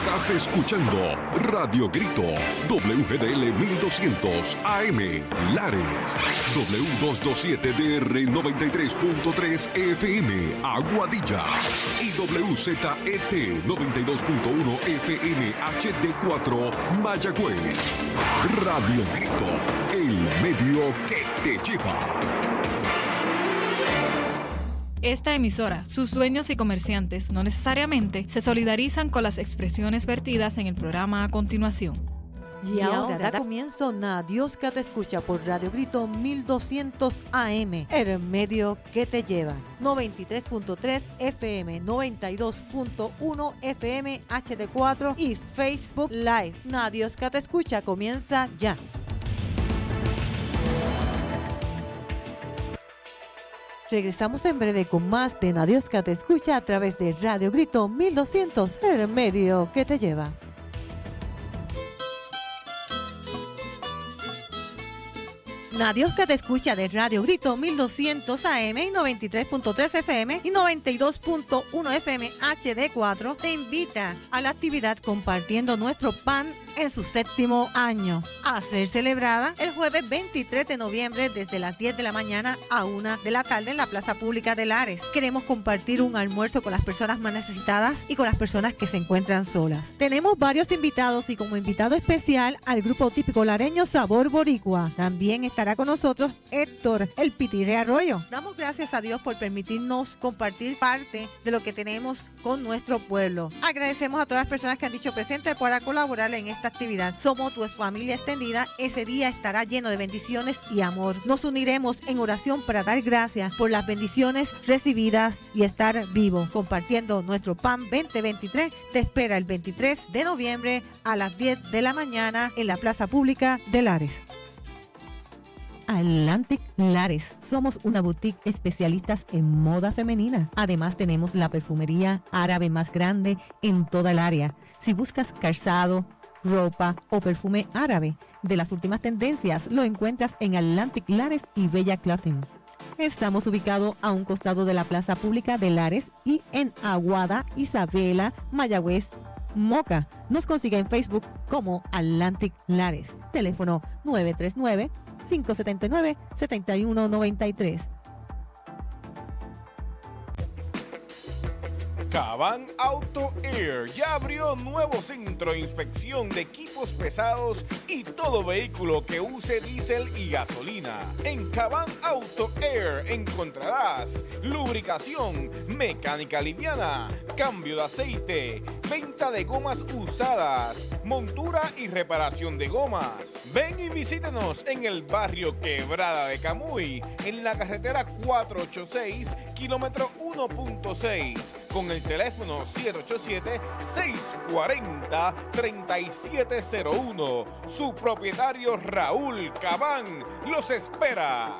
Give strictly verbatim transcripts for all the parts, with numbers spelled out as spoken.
Estás escuchando Radio Grito, W G D L mil doscientos A M, Lares, W doscientos veintisiete D R noventa y tres punto tres F M, Aguadilla, y W Z E T noventa y dos punto uno F M H D cuatro, Mayagüez. Radio Grito, el medio que te lleva. Esta emisora, sus dueños y comerciantes no necesariamente se solidarizan con las expresiones vertidas en el programa a continuación. Y ahora da comienzo Na Dios que te escucha por Radio Grito mil doscientos A M, el medio que te lleva. noventa y tres punto tres F M, noventa y dos punto uno F M H D cuatro y Facebook Live. Na Dios que te escucha comienza ya. Regresamos en breve con más de Na Dios que te escucha a través de Radio Grito mil doscientos, el medio que te lleva. Na Dios que te escucha de Radio Grito mil doscientos A M y noventa y tres punto tres F M y noventa y dos punto uno F M H D cuatro te invita a la actividad Compartiendo Nuestro Pan en su séptimo año, a ser celebrada el jueves veintitrés de noviembre desde las diez de la mañana a una de la tarde en la Plaza Pública de Lares. Queremos compartir un almuerzo con las personas más necesitadas y con las personas que se encuentran solas. Tenemos varios invitados y como invitado especial al grupo típico lareño Sabor Boricua. También estará con nosotros Héctor, el Pitirre Arroyo. Damos gracias a Dios por permitirnos compartir parte de lo que tenemos con nuestro pueblo. Agradecemos a todas las personas que han dicho presente para colaborar en esta actividad. Somos tu familia extendida. Ese día estará lleno de bendiciones y amor. Nos uniremos en oración para dar gracias por las bendiciones recibidas y estar vivo. Compartiendo Nuestro Pan veinte veintitrés te espera el veintitrés de noviembre a las diez de la mañana en la Plaza Pública de Lares. Atlantic Lares. Somos una boutique especialistas en moda femenina. Además tenemos la perfumería árabe más grande en toda el área. Si buscas calzado, ropa o perfume árabe de las últimas tendencias, lo encuentras en Atlantic Lares y Bella Clothing. Estamos ubicados a un costado de la Plaza Pública de Lares y en Aguada, Isabela, Mayagüez, Moca. Nos consigue en Facebook como Atlantic Lares. Teléfono nueve tres nueve, cinco siete nueve, siete uno nueve tres. Caban Auto Air ya abrió nuevo centro de inspección de equipos pesados y todo vehículo que use diésel y gasolina. En Caban Auto Air encontrarás lubricación, mecánica liviana, cambio de aceite, venta de gomas usadas, montura y reparación de gomas. Ven y visítenos en el barrio Quebrada de Camuy, en la carretera cuatrocientos ochenta y seis, kilómetro uno punto seis, con el teléfono siete ocho siete, seis cuatro cero, tres siete cero uno. Su propietario Raúl Cabán los espera.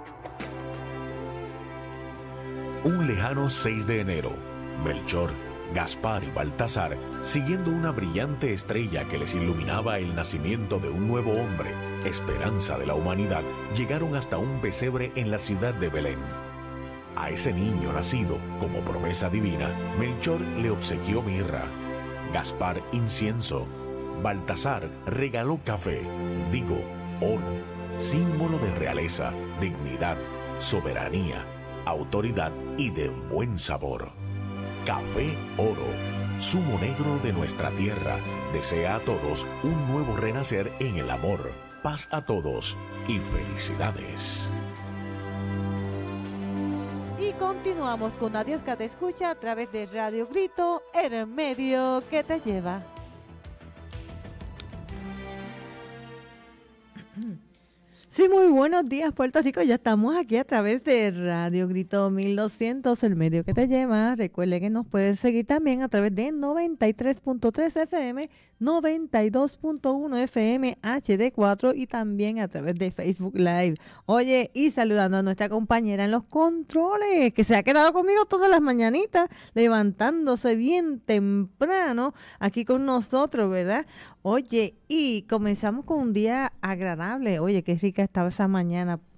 Un lejano seis de enero, Melchor, Gaspar y Baltasar, siguiendo una brillante estrella que les iluminaba el nacimiento de un nuevo hombre, esperanza de la humanidad, llegaron hasta un pesebre en la ciudad de Belén. A ese niño nacido, como promesa divina, Melchor le obsequió mirra, Gaspar incienso, Baltasar regaló café, digo, oro, símbolo de realeza, dignidad, soberanía, autoridad y de buen sabor. Café Oro, zumo negro de nuestra tierra, desea a todos un nuevo renacer en el amor, paz a todos y felicidades. Y continuamos con Na Dios que te escucha a través de Radio Grito, el medio que te lleva. Sí, muy buenos días, Puerto Rico. Ya estamos aquí a través de Radio Grito mil doscientos, el medio que te lleva. Recuerde que nos puedes seguir también a través de noventa y tres punto tres F M, noventa y dos punto uno F M H D cuatro y también a través de Facebook Live. Oye, y saludando a nuestra compañera en los controles, que se ha quedado conmigo todas las mañanitas, levantándose bien temprano aquí con nosotros, ¿verdad? Oye, y comenzamos con un día agradable. Oye, qué rica estaba esa mañana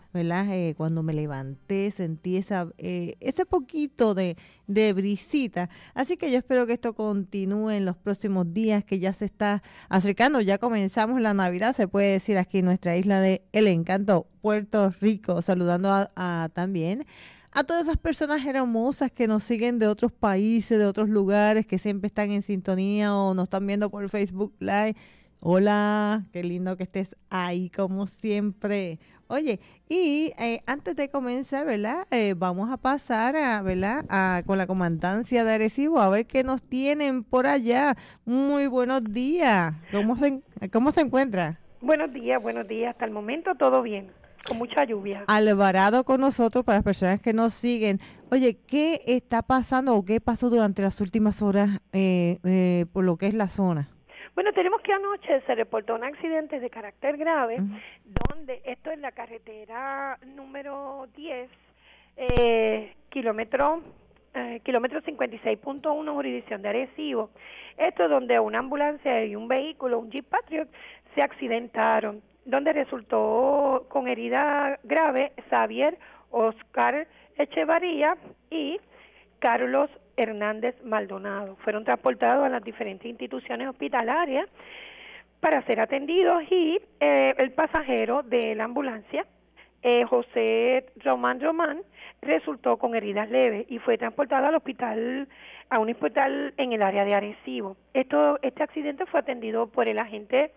¿verdad? Eh, cuando me levanté sentí esa, eh, ese poquito de, de brisita. Así que yo espero que esto continúe en los próximos días, que ya se está acercando. Ya comenzamos la Navidad, se puede decir aquí en nuestra isla de El Encanto, Puerto Rico. Saludando a, a también a todas esas personas hermosas que nos siguen de otros países, de otros lugares, que siempre están en sintonía o nos están viendo por Facebook Live. Hola, qué lindo que estés ahí como siempre. Oye, y eh, antes de comenzar, ¿verdad? Eh, vamos a pasar, a, ¿verdad? A, con la comandancia de Arecibo a ver qué nos tienen por allá. Muy buenos días. ¿Cómo se, cómo se encuentra? Buenos días, buenos días. Hasta el momento todo bien, con mucha lluvia. Alvarado con nosotros para las personas que nos siguen. Oye, ¿qué está pasando o qué pasó durante las últimas horas eh, eh, por lo que es la zona? Bueno, tenemos que anoche se reportó un accidente de carácter grave, Uh-huh. donde esto es la carretera número diez, eh, kilómetro, eh, kilómetro cincuenta y seis punto uno, jurisdicción de Arecibo. Esto es donde una ambulancia y un vehículo, un Jeep Patriot, se accidentaron, donde resultó con herida grave Xavier Oscar Echevarría y Carlos Hernández Maldonado. Fueron transportados a las diferentes instituciones hospitalarias para ser atendidos y eh, el pasajero de la ambulancia, eh, José Román Román, resultó con heridas leves y fue transportado al hospital, a un hospital en el área de Arecibo. Esto, este accidente fue atendido por el agente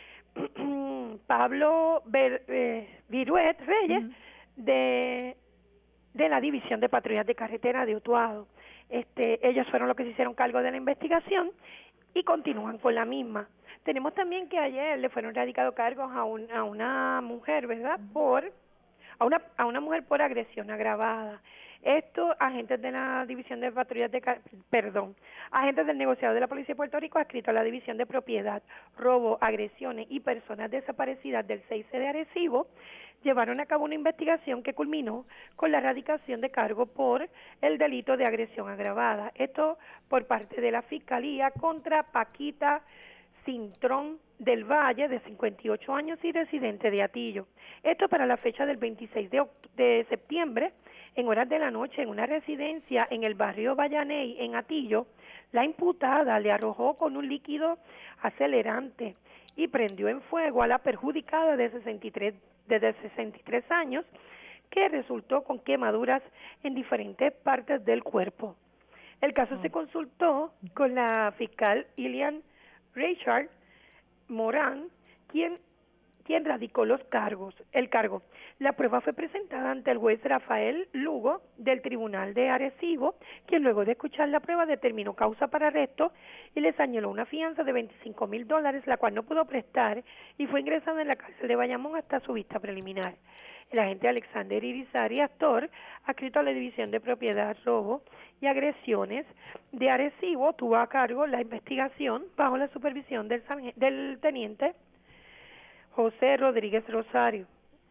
Pablo Ber, eh, Viruet Reyes, uh-huh. de, de la División de Patrullas de Carretera de Utuado. Este, ellos fueron los que se hicieron cargo de la investigación y continúan con la misma. Tenemos también que ayer le fueron radicados cargos a, un, a una mujer, ¿verdad? Por a una a una mujer por agresión agravada. Estos agentes de la División de Patrullas de perdón, agentes del negociado de la Policía de Puerto Rico adscrito a la División de Propiedad, Robo, Agresiones y Personas Desaparecidas del seis C de Arecibo, llevaron a cabo una investigación que culminó con la erradicación de cargo por el delito de agresión agravada. Esto por parte de la Fiscalía contra Paquita Cintrón del Valle, de cincuenta y ocho años y residente de Atillo. Esto para la fecha del veintiséis de septiembre, en horas de la noche, en una residencia en el barrio Vallaney, en Atillo, la imputada le arrojó con un líquido acelerante y prendió en fuego a la perjudicada de sesenta y tres, de sesenta y tres años, que resultó con quemaduras en diferentes partes del cuerpo. El caso oh. se consultó con la fiscal Ilian Richard Morán, quien, quien radicó los cargos, el cargo. La prueba fue presentada ante el juez Rafael Lugo del Tribunal de Arecibo, quien luego de escuchar la prueba determinó causa para arresto y le señaló una fianza de veinticinco mil dólares, la cual no pudo prestar y fue ingresado en la cárcel de Bayamón hasta su vista preliminar. El agente Alexander Irizarry Astor, adscrito a la División de Propiedad, Robo y Agresiones de Arecibo, tuvo a cargo la investigación bajo la supervisión del, del teniente José Rodríguez Rosario.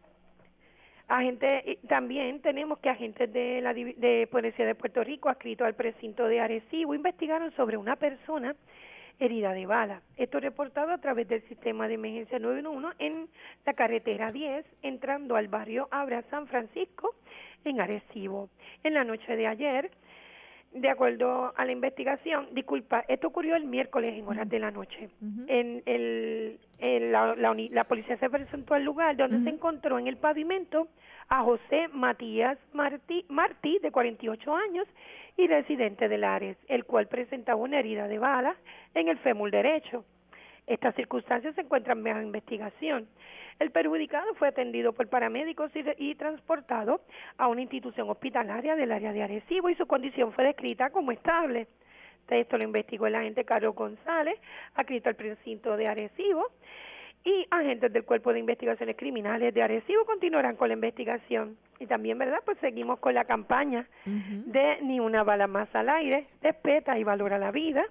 Agente, también tenemos que agentes de la de Policía de Puerto Rico, adscrito al precinto de Arecibo, investigaron sobre una persona herida de bala. Esto reportado a través del sistema de emergencia nueve uno uno en la carretera diez, entrando al barrio Abra San Francisco, en Arecibo. En la noche de ayer, de acuerdo a la investigación, disculpa, esto ocurrió el miércoles en horas uh-huh. de la noche. Uh-huh. En el, en la, la, la policía se presentó al lugar donde uh-huh. se encontró en el pavimento a José Matías Martí, Martí, de cuarenta y ocho años, y residente de Lares, el cual presentaba una herida de bala en el fémur derecho. Estas circunstancias se encuentran bajo investigación. El perjudicado fue atendido por paramédicos y, y transportado a una institución hospitalaria del área de Arecibo y su condición fue descrita como estable. Esto lo investigó el agente Carlos González, adscrito al precinto de Arecibo, y agentes del Cuerpo de Investigaciones Criminales de Arecibo continuarán con la investigación. Y también, ¿verdad?, pues seguimos con la campaña uh-huh. de Ni una bala más al aire, respeta y valora la vida.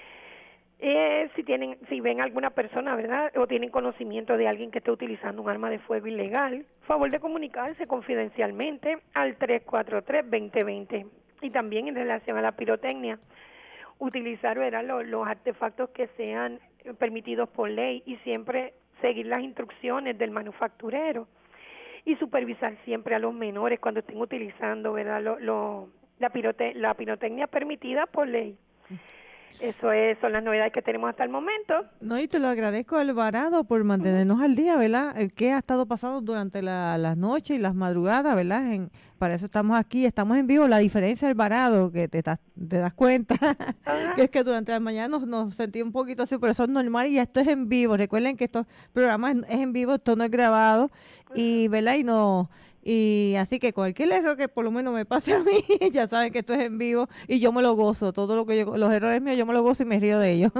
Eh, si tienen, si ven alguna persona, ¿verdad?, o tienen conocimiento de alguien que esté utilizando un arma de fuego ilegal, favor de comunicarse confidencialmente al tres cuatro tres, dos cero dos cero. Y también en relación a la pirotecnia, utilizar, ¿verdad?, los, los artefactos que sean permitidos por ley y siempre seguir las instrucciones del manufacturero. y supervisar siempre a los menores cuando estén utilizando, ¿verdad?, lo, lo, la, pirote, la pirotecnia permitida por ley. Eso es, son las novedades que tenemos hasta el momento. No, y te lo agradezco, Alvarado, por mantenernos uh-huh. al día, ¿verdad? ¿Qué ha estado pasando durante la, las noches y las madrugadas, ¿verdad? En, para eso estamos aquí, estamos en vivo. La diferencia, Alvarado, que te, te das cuenta, uh-huh. que es que durante la mañana nos, nos sentí un poquito así, pero eso es normal y esto es en vivo. Recuerden que estos programas es en vivo, esto no es grabado, uh-huh. y, ¿verdad? Y no... Y así que cualquier error que por lo menos me pase a mí, ya saben que esto es en vivo y yo me lo gozo. Todo lo que yo, los errores míos, yo me lo gozo y me río de ellos.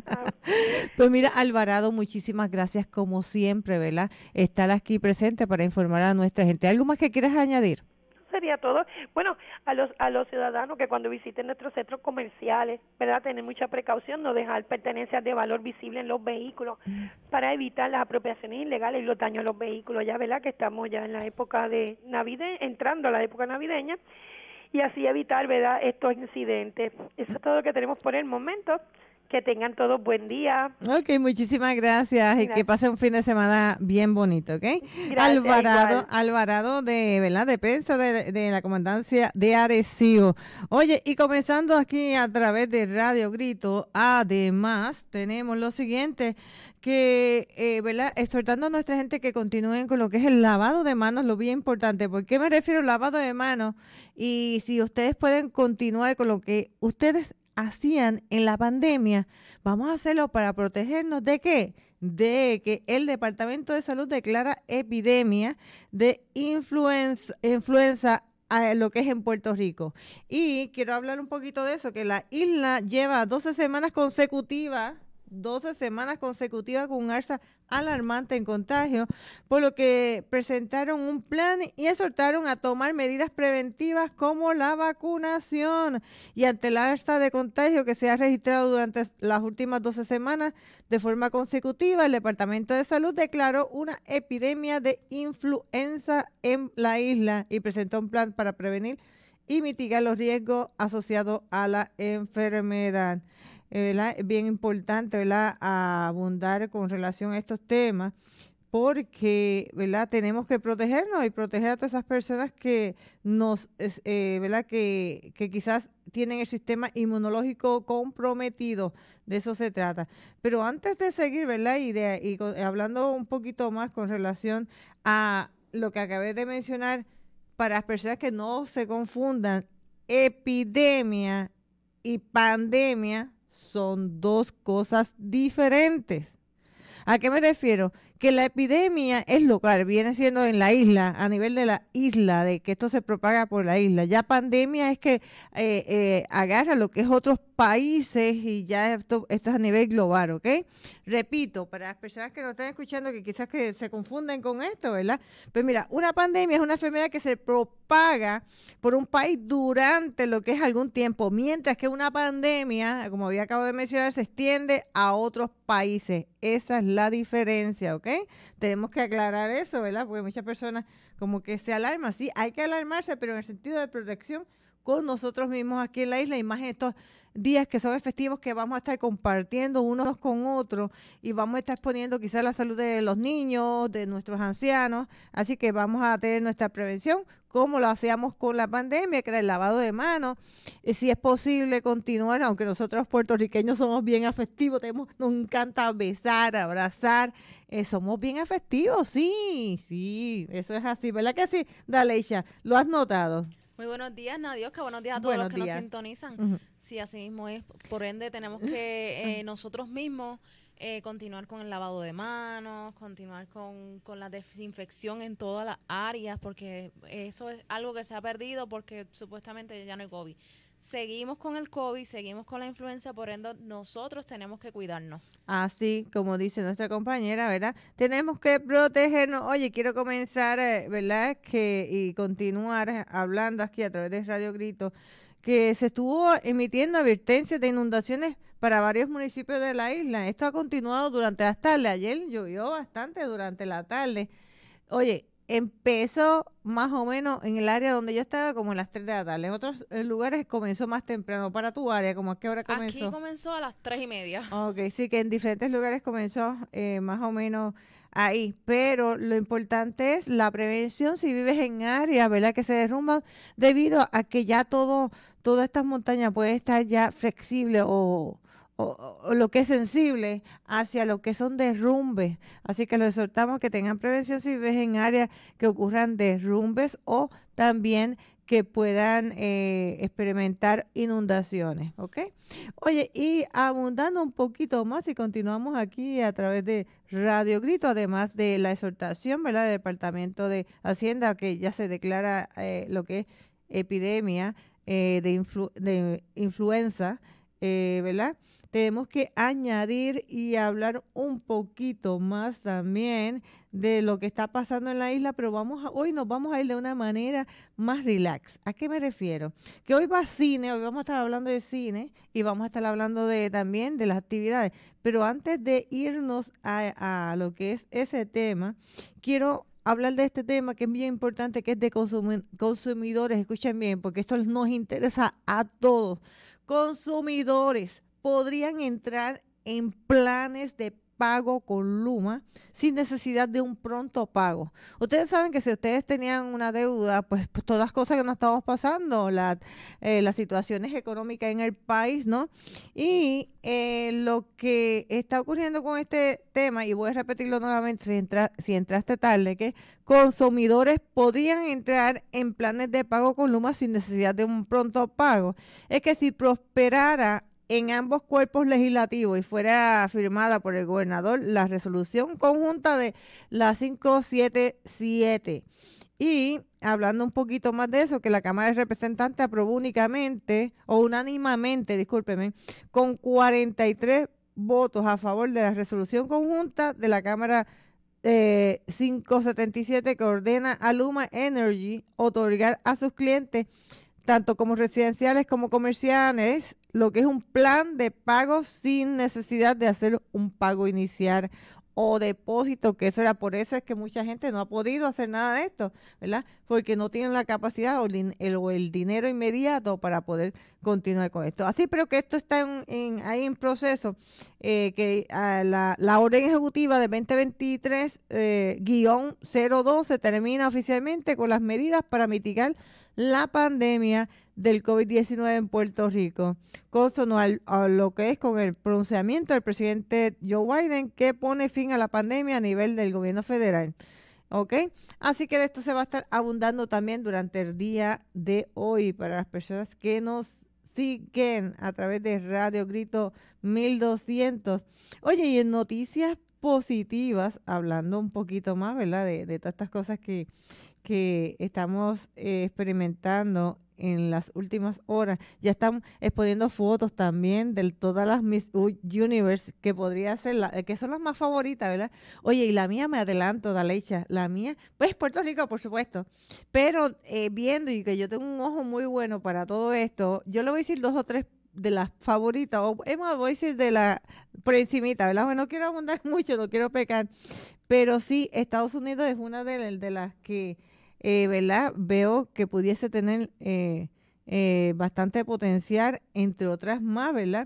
Pues mira, Alvarado, muchísimas gracias como siempre, ¿verdad? Estar aquí presente para informar a nuestra gente. ¿Algo más que quieras añadir? Sería todo. Bueno, a los a los ciudadanos que cuando visiten nuestros centros comerciales, ¿verdad?, tener mucha precaución, no dejar pertenencias de valor visible en los vehículos mm. para evitar las apropiaciones ilegales y los daños a los vehículos. Ya, ¿verdad?, que estamos ya en la época de Navidad, entrando a la época navideña, y así evitar, ¿verdad?, estos incidentes. Eso es todo lo que tenemos por el momento. Que tengan todos buen día. Ok, muchísimas gracias, gracias. Y que pasen un fin de semana bien bonito, ¿ok? Gracias, Alvarado, igual. Alvarado de, ¿verdad?, de prensa de, de la Comandancia de Arecibo. Oye, y comenzando aquí a través de Radio Grito, además tenemos lo siguiente, que, eh, ¿verdad?, exhortando a nuestra gente que continúen con lo que es el lavado de manos, lo bien importante. ¿Por qué me refiero al lavado de manos? Y si ustedes pueden continuar con lo que ustedes hacían en la pandemia, vamos a hacerlo para protegernos ¿de qué? De que el Departamento de Salud declara epidemia de influenza, influenza a lo que es en Puerto Rico. Y quiero hablar un poquito de eso, que la isla lleva doce semanas consecutivas, doce semanas consecutivas con un alza alarmante en contagio, por lo que presentaron un plan y exhortaron a tomar medidas preventivas como la vacunación. Y ante la alza de contagio que se ha registrado durante las últimas doce semanas de forma consecutiva, el Departamento de Salud declaró una epidemia de influenza en la isla y presentó un plan para prevenir y mitigar los riesgos asociados a la enfermedad. ¿Verdad? Es bien importante, ¿verdad?, abundar con relación a estos temas, porque, ¿verdad?, tenemos que protegernos y proteger a todas esas personas que nos, eh, ¿verdad?, que, que quizás tienen el sistema inmunológico comprometido. De eso se trata. Pero antes de seguir, ¿verdad?, y, de, y con, hablando un poquito más con relación a lo que acabé de mencionar, para las personas que no se confundan, epidemia y pandemia son dos cosas diferentes. ¿A qué me refiero? Que la epidemia es local, viene siendo en la isla, a nivel de la isla, de que esto se propaga por la isla. Ya pandemia es que eh, eh, agarra lo que es otros países y ya esto, esto es a nivel global, ¿ok? Repito, para las personas que nos están escuchando, que quizás que se confunden con esto, ¿verdad? Pues mira, una pandemia es una enfermedad que se propaga por un país durante lo que es algún tiempo, mientras que una pandemia, como había acabo de mencionar, se extiende a otros países. Esa es la diferencia, ¿ok? Tenemos que aclarar eso, ¿verdad? Porque muchas personas como que se alarman. Sí, hay que alarmarse, pero en el sentido de protección con nosotros mismos aquí en la isla, y más en estos días que son festivos, que vamos a estar compartiendo unos con otros y vamos a estar exponiendo quizás la salud de los niños, de nuestros ancianos. Así que vamos a tener nuestra prevención como lo hacíamos con la pandemia, que era el lavado de manos. Y si es posible continuar, aunque nosotros puertorriqueños somos bien afectivos, tenemos, nos encanta besar, abrazar, eh, somos bien afectivos, sí, sí, eso es así, ¿verdad que sí? Daleisha, ¿lo has notado? Muy buenos días, Nadioska. Buenos días a todos buenos los que días. nos sintonizan. Uh-huh. Sí, así mismo es. Por ende, tenemos que eh, nosotros mismos eh, continuar con el lavado de manos, continuar con, con la desinfección en todas las áreas, porque eso es algo que se ha perdido porque supuestamente ya no hay COVID. Seguimos con el COVID, seguimos con la influenza, por ende nosotros tenemos que cuidarnos. Así como dice nuestra compañera, ¿verdad? Tenemos que protegernos. Oye, quiero comenzar, eh, ¿verdad? Que y continuar hablando aquí a través de Radio Grito, que se estuvo emitiendo advertencias de inundaciones para varios municipios de la isla. Esto ha continuado durante las tardes. Ayer llovió bastante durante la tarde. Oye, empezó más o menos en el área donde yo estaba como a las tres de la tarde. En otros lugares comenzó más temprano. Para tu área, ¿cómo a qué hora comenzó? Aquí comenzó a las tres y media. Ok, sí, que en diferentes lugares comenzó eh, más o menos ahí, pero lo importante es la prevención si vives en áreas, ¿verdad?, que se derrumban debido a que ya todo, todas estas montañas pueden estar ya flexibles o, o, o lo que es sensible hacia lo que son derrumbes. Así que les exhortamos que tengan prevención si vives en áreas que ocurran derrumbes o también que puedan eh, experimentar inundaciones, ¿ok? Oye, y abundando un poquito más, y continuamos aquí a través de Radio Grito, además de la exhortación, ¿verdad?, del Departamento de Hacienda, que ya se declara eh, lo que es epidemia eh, de, influ de influenza, eh, ¿verdad? Tenemos que añadir y hablar un poquito más también de lo que está pasando en la isla, pero vamos a, hoy nos vamos a ir de una manera más relax. ¿A qué me refiero? Que hoy va cine, hoy vamos a estar hablando de cine y vamos a estar hablando de también de las actividades. Pero antes de irnos a, a lo que es ese tema, quiero hablar de este tema que es bien importante, que es de consumi- consumidores. Escuchen bien, porque esto nos interesa a todos. Consumidores podrían entrar en planes de pago con Luma sin necesidad de un pronto pago. Ustedes saben que si ustedes tenían una deuda, pues, pues todas las cosas que nos estamos pasando, la, eh, las situaciones económicas en el país, ¿no? Y eh, lo que está ocurriendo con este tema, y voy a repetirlo nuevamente si, entra, si entraste tarde, que consumidores podrían entrar en planes de pago con Luma sin necesidad de un pronto pago. Es que si prosperara en ambos cuerpos legislativos y fuera firmada por el gobernador la resolución conjunta de la quinientos setenta y siete. Y hablando un poquito más de eso, que la Cámara de Representantes aprobó únicamente, o unánimamente, discúlpeme, con cuarenta y tres votos a favor de la resolución conjunta de la Cámara eh, quinientos setenta y siete, que ordena a Luma Energy otorgar a sus clientes, tanto como residenciales como comerciales, lo que es un plan de pago sin necesidad de hacer un pago inicial o depósito, que eso era por eso es que mucha gente no ha podido hacer nada de esto, ¿verdad? Porque no tienen la capacidad o el, el, o el dinero inmediato para poder continuar con esto. Así, pero que esto está en, en, ahí en proceso, eh, que uh, la, la orden ejecutiva de veinte veintitrés guión cero dos se termina oficialmente con las medidas para mitigar la pandemia del COVID diecinueve en Puerto Rico, consono al, a lo que es con el pronunciamiento del presidente Joe Biden, que pone fin a la pandemia a nivel del gobierno federal. ¿Ok? Así que de esto se va a estar abundando también durante el día de hoy para las personas que nos siguen a través de Radio Grito mil doscientos. Oye, y en noticias positivas, hablando un poquito más, ¿verdad?, de, de todas estas cosas que, que estamos eh, experimentando en las últimas horas. Ya están exponiendo fotos también de todas las Miss Universe, que podría ser, la, que son las más favoritas, ¿verdad? Oye, y la mía, me adelanto, Daleicha, la mía, pues Puerto Rico, por supuesto, pero eh, viendo y que yo tengo un ojo muy bueno para todo esto, yo le voy a decir dos o tres de las favoritas, o es más, voy a decir de la por encimita, ¿verdad? Bueno, no quiero abundar mucho, no quiero pecar, pero sí, Estados Unidos es una de, de las que Eh, ¿verdad? Veo que pudiese tener eh, eh, bastante potencial, entre otras más, ¿verdad?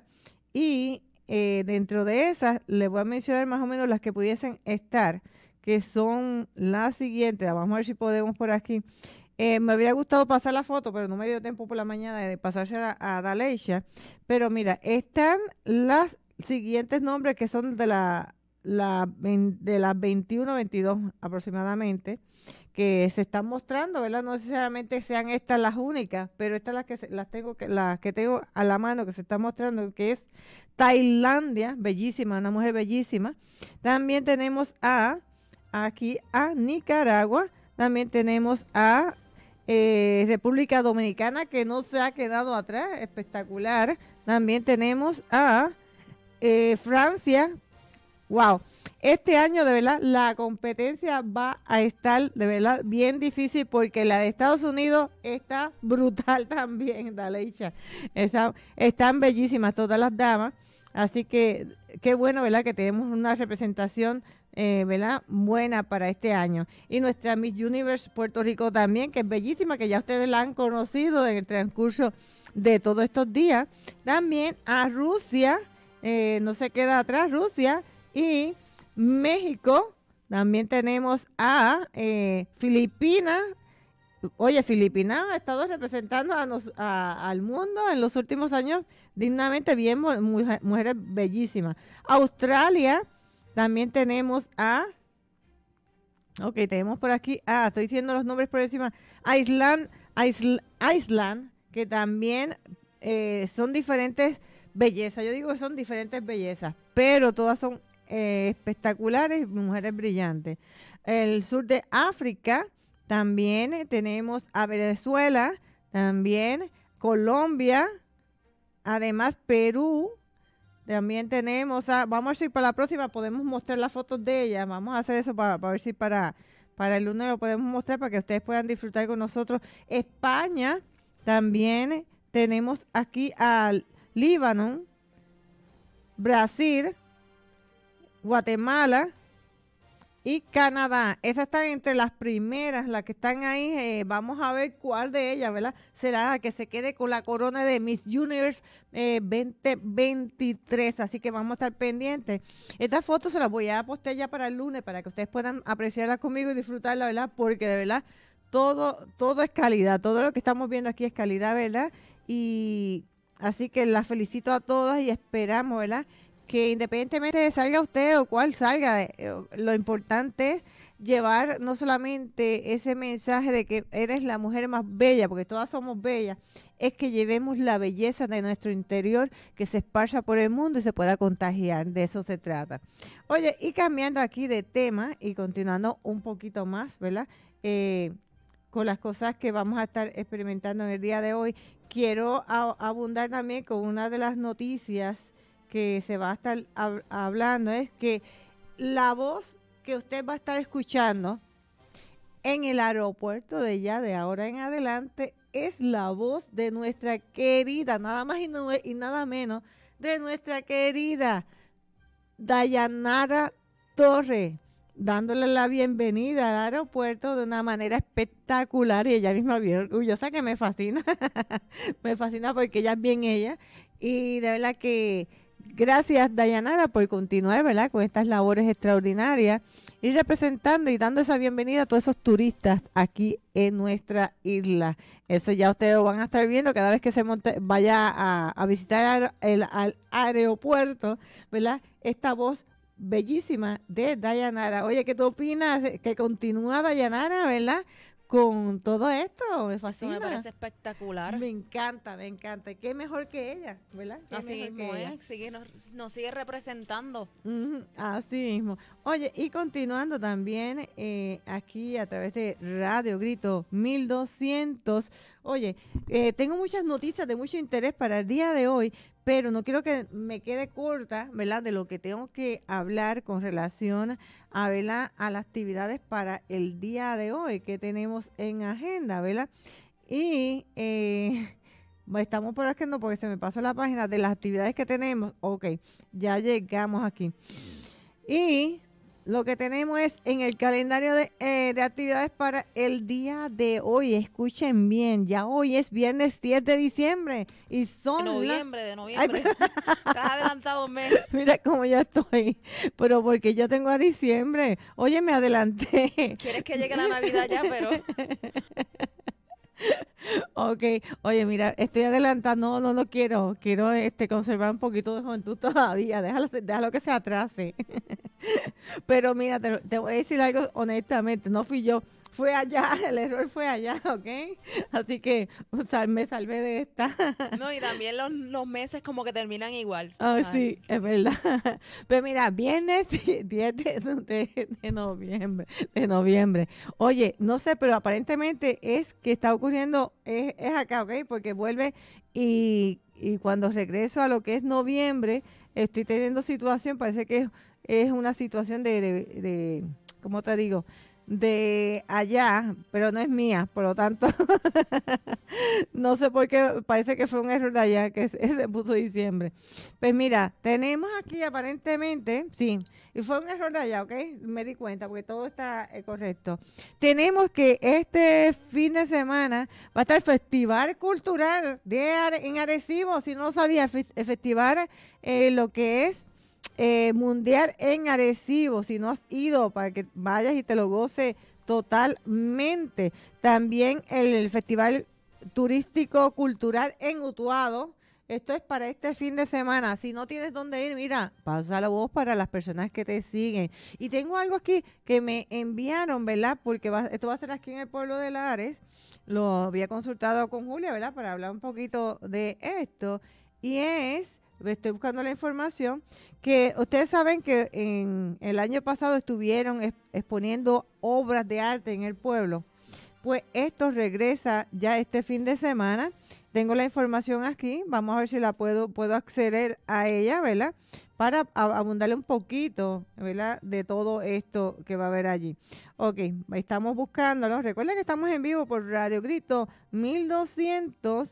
Y eh, dentro de esas, les voy a mencionar más o menos las que pudiesen estar, que son las siguientes. Vamos a ver si podemos por aquí. Eh, me habría gustado pasar la foto, pero no me dio tiempo por la mañana de pasársela a, a Daleisha. Pero mira, están las siguientes nombres que son de la... La, de las veintiuno, veintidós aproximadamente, que se están mostrando, ¿verdad? No necesariamente sean estas las únicas, pero estas las que se, las tengo que las que tengo a la mano que se están mostrando, que es Tailandia, bellísima, una mujer bellísima. También tenemos a aquí a Nicaragua, también tenemos a eh, República Dominicana, que no se ha quedado atrás, espectacular. También tenemos a eh, Francia. Wow, este año de verdad la competencia va a estar de verdad bien difícil, porque la de Estados Unidos está brutal también, Daleicha. Está, están bellísimas todas las damas, así que qué bueno, ¿verdad?, que tenemos una representación eh, ¿verdad?, buena para este año. Y nuestra Miss Universe Puerto Rico también, que es bellísima, que ya ustedes la han conocido en el transcurso de todos estos días. También a Rusia, eh, no se queda atrás Rusia. Y México También tenemos a eh, Filipinas. Oye, Filipinas ha estado representando a nos, a, al mundo en los últimos años dignamente, bien, mu- mujeres bellísimas. Australia, también tenemos a... Ok, tenemos por aquí, ah, estoy diciendo los nombres por encima. Island, Isl- Island, que también eh, son diferentes bellezas. Yo digo que son diferentes bellezas, pero todas son eh, espectaculares, mujeres brillantes. El sur de África, también eh, tenemos a Venezuela, también Colombia, además Perú. También tenemos, a, vamos a ir para la próxima, podemos mostrar las fotos de ella. Vamos a hacer eso para, para ver si para, para el lunes lo podemos mostrar para que ustedes puedan disfrutar con nosotros. España, también tenemos aquí al Líbano, Brasil, Guatemala y Canadá. Esas están entre las primeras, las que están ahí. Eh, vamos a ver cuál de ellas, ¿verdad? Será la que se quede con la corona de Miss Universe eh, veinte veintitrés. Así que vamos a estar pendientes. Estas fotos se las voy a postear ya para el lunes para que ustedes puedan apreciarlas conmigo y disfrutarla, ¿verdad? Porque de verdad todo, todo es calidad. Todo lo que estamos viendo aquí es calidad, ¿verdad? Y así que las felicito a todas y esperamos, ¿verdad?, que independientemente de salga usted o cuál salga, eh, lo importante es llevar no solamente ese mensaje de que eres la mujer más bella, porque todas somos bellas, es que llevemos la belleza de nuestro interior, que se esparza por el mundo y se pueda contagiar. De eso se trata. Oye, y cambiando aquí de tema y continuando un poquito más, ¿verdad?, Eh, con las cosas que vamos a estar experimentando en el día de hoy, quiero a- abundar también con una de las noticias que se va a estar hab- hablando, es que la voz que usted va a estar escuchando en el aeropuerto de ya de ahora en adelante es la voz de nuestra querida, nada más y, no- y nada menos, de nuestra querida Dayanara Torres, dándole la bienvenida al aeropuerto de una manera espectacular, y ella misma bien orgullosa, que me fascina, me fascina porque ella es bien ella, y de verdad que gracias, Dayanara, por continuar, ¿verdad?, con estas labores extraordinarias y representando y dando esa bienvenida a todos esos turistas aquí en nuestra isla. Eso ya ustedes lo van a estar viendo cada vez que se monte, vaya a, a visitar el al aeropuerto, ¿verdad?, esta voz bellísima de Dayanara. Oye, ¿qué tú opinas? Que continúa Dayanara, ¿verdad?, con todo esto. Me fascina. Eso me parece espectacular. Me encanta, me encanta. Qué mejor que ella, ¿verdad? Qué Así mejor mismo que ella. es, sigue, nos, nos sigue representando. Ujú, así mismo. Oye, y continuando también eh, aquí a través de Radio Grito mil doscientos. Oye, eh, tengo muchas noticias de mucho interés para el día de hoy, pero no quiero que me quede corta, ¿verdad?, de lo que tengo que hablar con relación a, ¿verdad?, a las actividades para el día de hoy que tenemos en agenda, ¿verdad? Y eh, estamos por aquí, no, porque se me pasó la página de las actividades que tenemos. Ok, ya llegamos aquí. Y lo que tenemos es en el calendario de, eh, de actividades para el día de hoy. Escuchen bien, ya hoy es viernes diez de diciembre y son De las- noviembre, de noviembre. Estás adelantado un mes. Mira cómo ya estoy, pero porque yo tengo a diciembre. Oye, me adelanté. Quieres que llegue la Navidad ya, pero Ok, oye, mira, estoy adelantando, no, no, no quiero, quiero este conservar un poquito de juventud todavía, déjalo, déjalo que se atrase. Pero mira, te, te voy a decir algo honestamente, no fui yo, fue allá, el error fue allá, ¿ok? Así que o sea, me salvé de esta. no, y también los, los meses como que terminan igual. Ah, Ay, sí, es verdad. Pero mira, viernes diez de, de- de noviembre, de noviembre. Oye, no sé, pero aparentemente es que está ocurriendo, es, es acá, ¿ok? Porque vuelve y, y cuando regreso a lo que es noviembre, estoy teniendo situación, parece que es, es una situación de, de, de, ¿cómo te digo?, de allá, pero no es mía, por lo tanto, no sé por qué, parece que fue un error de allá, que se, se puso diciembre. Pues mira, tenemos aquí aparentemente, sí, y fue un error de allá, ¿ok? Me di cuenta, porque todo está eh, correcto. Tenemos que este fin de semana va a estar el Festival Cultural de Are- en Arecibo, si no lo sabía, fe- el festival, eh, lo que es eh, mundial en Arecibo. Si no has ido, para que vayas y te lo goces totalmente. También el, el Festival Turístico Cultural en Utuado. Esto es para este fin de semana. Si no tienes dónde ir, mira, pasa la voz para las personas que te siguen. Y tengo algo aquí que me enviaron, ¿verdad? Porque va, esto va a ser aquí en el pueblo de Lares. Lo había consultado con Julia, ¿verdad? Para hablar un poquito de esto. Y es, estoy buscando la información, que ustedes saben que en el año pasado estuvieron exp- exponiendo obras de arte en el pueblo. Pues esto regresa ya este fin de semana. Tengo la información aquí, vamos a ver si la puedo puedo acceder a ella, ¿verdad? Para a- abundarle un poquito, ¿verdad? De todo esto que va a haber allí. Ok, estamos buscándolo. Recuerden que estamos en vivo por Radio Grito mil doscientos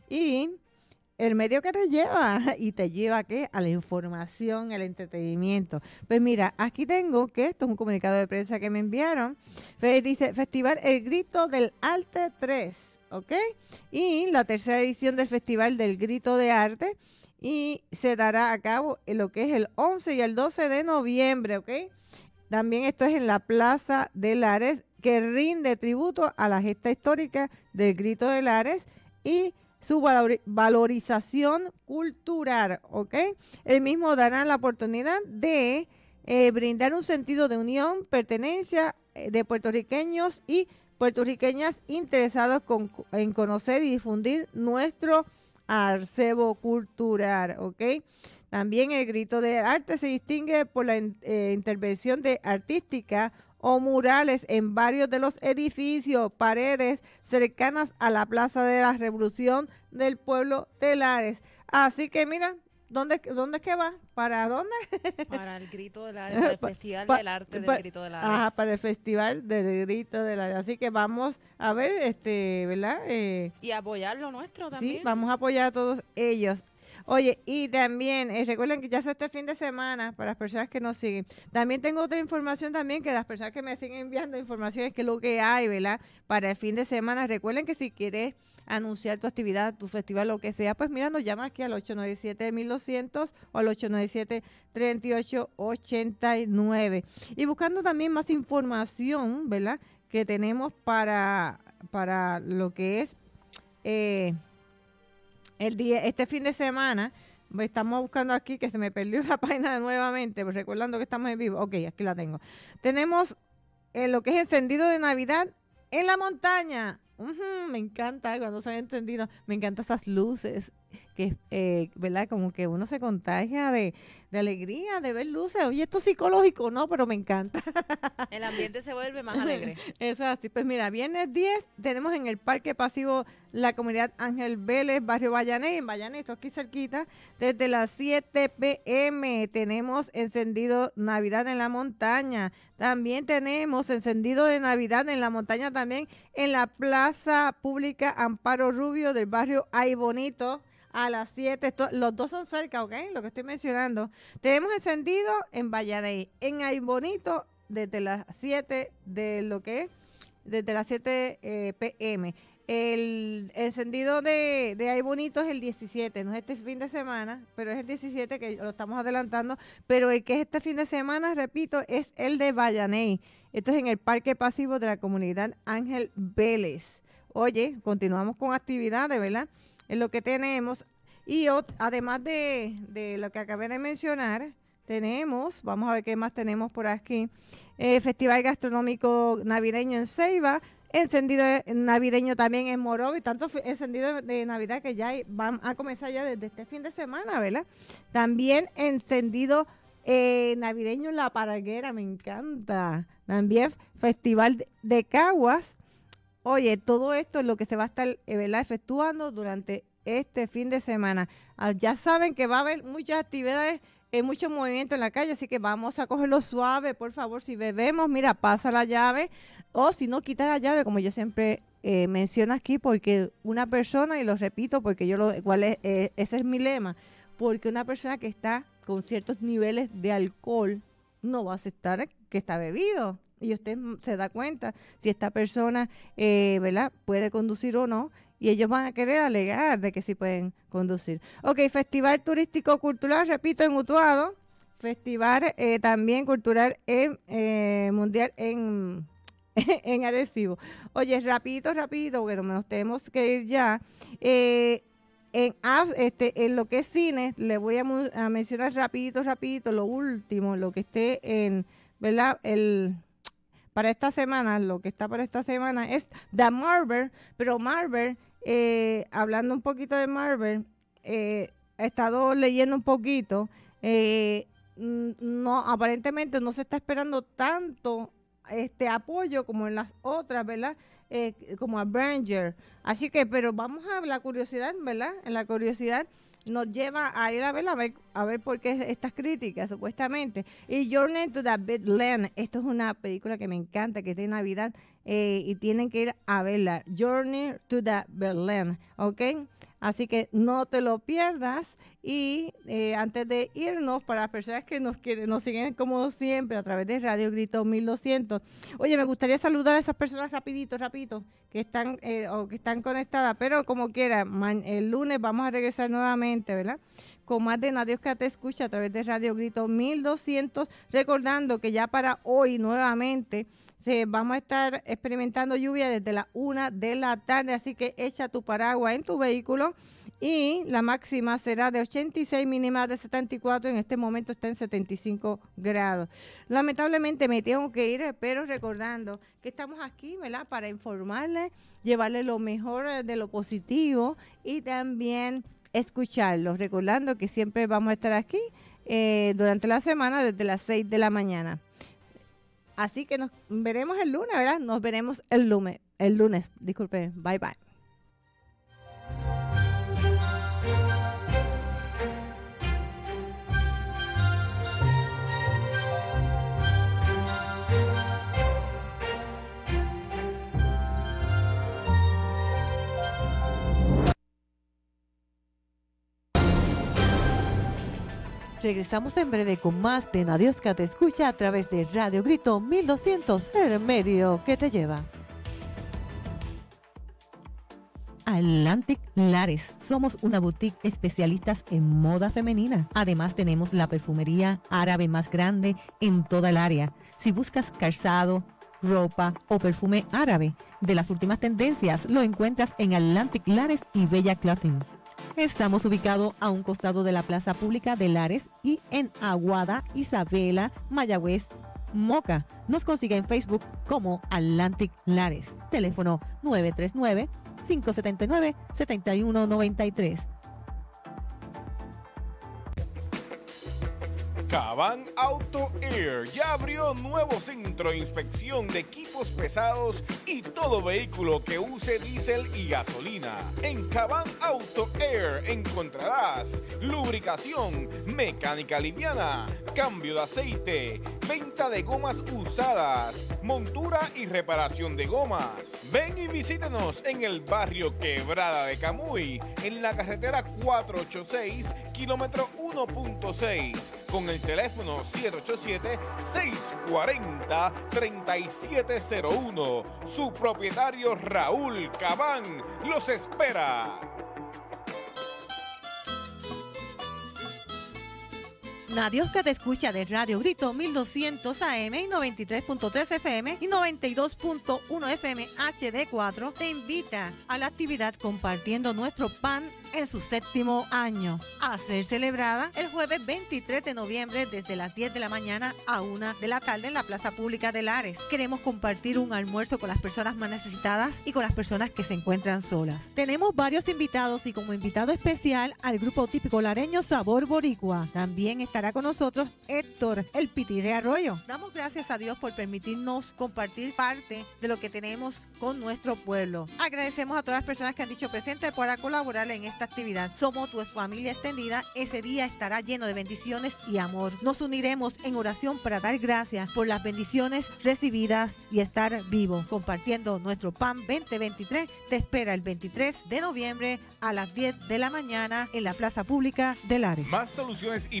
y el medio que te lleva, y te lleva ¿a qué? A la información, al entretenimiento. Pues mira, aquí tengo que esto es un comunicado de prensa que me enviaron. Fe- dice, Festival El Grito del Arte tres, ¿ok? Y la tercera edición del Festival del Grito de Arte, y se dará a cabo en lo que es el once y el doce de noviembre, ¿ok? También esto es en la Plaza de Lares, que rinde tributo a la gesta histórica del Grito de Lares y su valor- valorización cultural, ¿ok? El mismo dará la oportunidad de eh, brindar un sentido de unión, pertenencia eh, de puertorriqueños y puertorriqueñas interesados con, en conocer y difundir nuestro acervo cultural, ¿ok? También el Grito de Arte se distingue por la eh, intervención de artística o murales en varios de los edificios, paredes cercanas a la Plaza de la Revolución del pueblo de Lares. Así que mira, ¿dónde, dónde es que va? ¿Para dónde? Para el Grito del Arte, para el Festival Pa- del Arte pa- del Grito del Arte. Ajá, para el Festival del Grito de Lares. Así que vamos a ver, este, ¿verdad? Eh, Y apoyar lo nuestro también. Sí, vamos a apoyar a todos ellos. Oye, y también, eh, recuerden que ya es este fin de semana, para las personas que nos siguen. También tengo otra información también, que las personas que me siguen enviando información es que lo que hay, ¿verdad? Para el fin de semana. Recuerden que si quieres anunciar tu actividad, tu festival, lo que sea, pues mira, nos llama aquí al ocho nueve siete mil doscientos o al ocho nueve siete, tres ocho ocho nueve. Y buscando también más información, ¿verdad? Que tenemos para, para lo que es... Eh, El día, este fin de semana, estamos buscando aquí, que se me perdió la página nuevamente, pues recordando que estamos en vivo. Ok, aquí la tengo. Tenemos eh, lo que es encendido de Navidad en la montaña. Uh-huh, me encanta cuando se han encendido. Me encantan esas luces, que, eh, ¿verdad? Como que uno se contagia de, de alegría, de ver luces. Oye, esto es psicológico, ¿no? Pero me encanta. El ambiente se vuelve más alegre. Eso es así. Pues mira, viernes diez tenemos en el Parque Pasivo la comunidad Ángel Vélez, barrio Bayané, en Bayané, esto aquí cerquita, desde las siete pe eme tenemos encendido Navidad en la montaña. También tenemos encendido de Navidad en la montaña también en la Plaza Pública Amparo Rubio del barrio Ay Bonito. A las siete, esto, los dos son cerca, ¿ok? Lo que estoy mencionando. Tenemos encendido en Bayané, en Ay Bonito, desde las siete de lo que es, desde las siete eh, pe eme. El encendido de, de Ay Bonito es el diecisiete, no es este fin de semana, pero es el diecisiete que lo estamos adelantando. Pero el que es este fin de semana, repito, es el de Bayané. Esto es en el Parque Pasivo de la comunidad Ángel Vélez. Oye, continuamos con actividades, ¿verdad? Es lo que tenemos. Y ot- además de, de lo que acabé de mencionar, tenemos, vamos a ver qué más tenemos por aquí, eh, Festival Gastronómico Navideño en Ceiba, encendido navideño también en Morovis, tanto f- encendido de Navidad que ya hay- van a comenzar ya desde este fin de semana, ¿verdad? También encendido eh, navideño en La Parguera, me encanta. También Festival de, de Caguas. Oye, todo esto es lo que se va a estar, eh, ¿verdad?, efectuando durante este fin de semana. Ah, ya saben que va a haber muchas actividades, eh, mucho movimiento en la calle, así que vamos a cogerlo suave, por favor. Si bebemos, mira, pasa la llave, o si no, quita la llave, como yo siempre eh, menciono aquí, porque una persona, y lo repito, porque yo lo, igual es, eh, ese es mi lema, porque una persona que está con ciertos niveles de alcohol no va a aceptar que está bebido. Y usted se da cuenta si esta persona, eh, ¿verdad?, puede conducir o no. Y ellos van a querer alegar de que sí pueden conducir. Ok, Festival Turístico Cultural, repito, en Utuado. Festival eh, también cultural en, eh, mundial en, en Arecibo. Oye, rapidito, rapidito, porque nos tenemos que ir ya. Eh, en, este, en lo que es cine, le voy a, a mencionar rapidito, rapidito, lo último, lo que esté en, ¿verdad? El... Para esta semana, lo que está para esta semana es The Marvel, pero Marvel, eh, hablando un poquito de Marvel, eh, he estado leyendo un poquito, eh, no, aparentemente no se está esperando tanto este apoyo como en las otras, ¿verdad? Eh, como Avenger. Así que, pero vamos a la curiosidad, ¿verdad? En la curiosidad nos lleva a ir a ver, a ver, a ver por qué estas críticas, supuestamente. Y Journey to the Bedland, esto es una película que me encanta, que es de Navidad, eh, y tienen que ir a verla. Journey to the Bedland, ¿ok? Así que no te lo pierdas. Y eh, antes de irnos, para las personas que nos quieren, nos siguen como siempre a través de Radio Grito mil doscientos, oye, me gustaría saludar a esas personas rapidito, rapidito, que están eh, o que están conectadas, pero como quiera, man, el lunes vamos a regresar nuevamente, ¿verdad? Con más de Nadie que te escucha a través de Radio Grito mil doscientos, recordando que ya para hoy nuevamente se, vamos a estar experimentando lluvia desde la una de la tarde, así que echa tu paraguas en tu vehículo y la máxima será de ochenta y seis, mínima de setenta y cuatro, en este momento está en setenta y cinco grados. Lamentablemente me tengo que ir, pero recordando que estamos aquí, ¿verdad? Para informarles, llevarles lo mejor de lo positivo y también escucharlos, recordando que siempre vamos a estar aquí eh, durante la semana desde las seis de la mañana. Así que nos veremos el lunes, ¿verdad? Nos veremos el lunes, el lunes, disculpe, bye bye. Regresamos en breve con más de Nadiosca te escucha a través de Radio Grito mil doscientos, el medio que te lleva. Atlantic Lares. Somos una boutique especialistas en moda femenina. Además tenemos la perfumería árabe más grande en toda el área. Si buscas calzado, ropa o perfume árabe de las últimas tendencias, lo encuentras en Atlantic Lares y Bella Clothing. Estamos ubicados a un costado de la Plaza Pública de Lares y en Aguada, Isabela, Mayagüez, Moca. Nos consigue en Facebook como Atlantic Lares. Teléfono nueve tres nueve, cinco siete nueve, siete uno nueve tres. Caban Auto Air ya abrió nuevo centro de inspección de equipos pesados y todo vehículo que use diésel y gasolina. En Caban Auto Air encontrarás lubricación, mecánica liviana, cambio de aceite, venta de gomas usadas, montura y reparación de gomas. Ven y visítenos en el barrio Quebrada de Camuy, en la carretera cuatrocientos ochenta y seis, kilómetro uno punto seis, con el teléfono siete ocho siete, seis cuatro cero, tres siete cero uno. Su propietario Raúl Cabán los espera. Nadiosca te escucha de Radio Grito mil doscientos A M y noventa y tres punto tres F M y noventa y dos punto uno F M H D cuatro te invita a la actividad Compartiendo Nuestro Pan en su séptimo año, a ser celebrada el jueves veintitrés de noviembre desde las diez de la mañana a una de la tarde en la Plaza Pública de Lares. Queremos compartir un almuerzo con las personas más necesitadas y con las personas que se encuentran solas. Tenemos varios invitados y como invitado especial al grupo típico lareño Sabor Boricua. También estará con nosotros Héctor, el Pitirre Arroyo. Damos gracias a Dios por permitirnos compartir parte de lo que tenemos con nuestro pueblo. Agradecemos a todas las personas que han dicho presente para colaborar en esta actividad. Somos tu familia extendida. Ese día estará lleno de bendiciones y amor. Nos uniremos en oración para dar gracias por las bendiciones recibidas y estar vivo. Compartiendo Nuestro Pan veinte veintitrés te espera el veintitrés de noviembre a las diez de la mañana en la Plaza Pública de Lares. Más soluciones hipotecarias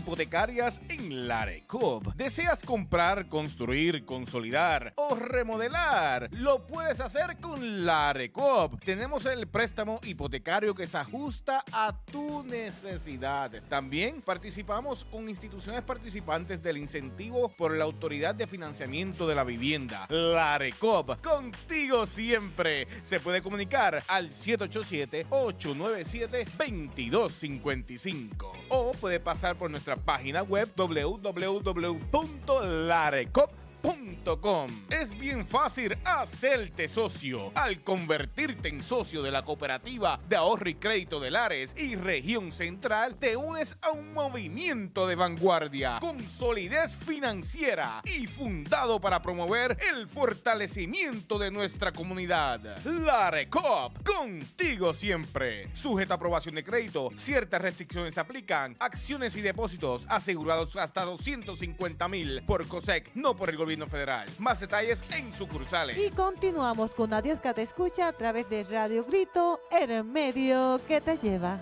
inmobiliarias en Larecoop. ¿Deseas comprar, construir, consolidar o remodelar? Lo puedes hacer con Larecoop. Tenemos el préstamo hipotecario que se ajusta a tu necesidad. También participamos con instituciones participantes del incentivo por la Autoridad de Financiamiento de la Vivienda. Larecoop, contigo siempre. Se puede comunicar al siete ocho siete, ocho nueve siete, dos dos cinco cinco o puede pasar por nuestra página web w w w punto larecoop punto com. Es bien fácil hacerte socio. Al convertirte en socio de la Cooperativa de Ahorro y Crédito de Lares y Región Central, te unes a un movimiento de vanguardia con solidez financiera y fundado para promover el fortalecimiento de nuestra comunidad. Larecoop, contigo siempre. Sujeta a aprobación de crédito, ciertas restricciones se aplican. Acciones y depósitos asegurados hasta doscientos cincuenta mil por COSEC, no por el gobierno federal. Más detalles en sucursales. Y continuamos con Adiós que te escucha a través de Radio Grito, el medio que te lleva.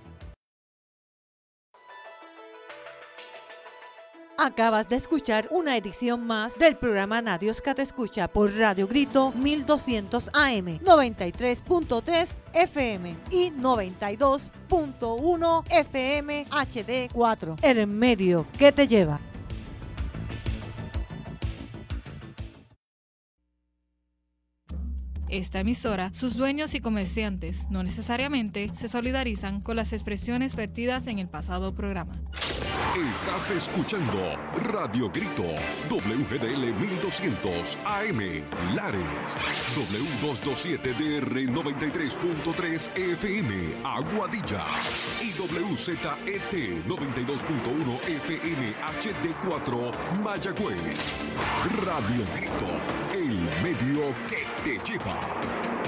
Acabas de escuchar una edición más del programa Nadios que te escucha por Radio Grito mil doscientos A M, noventa y tres punto tres F M y noventa y dos punto uno F M H D cuatro. El medio que te lleva. Esta emisora, sus dueños y comerciantes no necesariamente se solidarizan con las expresiones vertidas en el pasado programa. Estás escuchando Radio Grito, W G D L mil doscientos A M, Lares, W doscientos veintisiete D R noventa y tres punto tres F M, Aguadilla, y W Z E T noventa y dos punto uno F M H D cuatro, Mayagüez. Radio Grito, el medio que te lleva.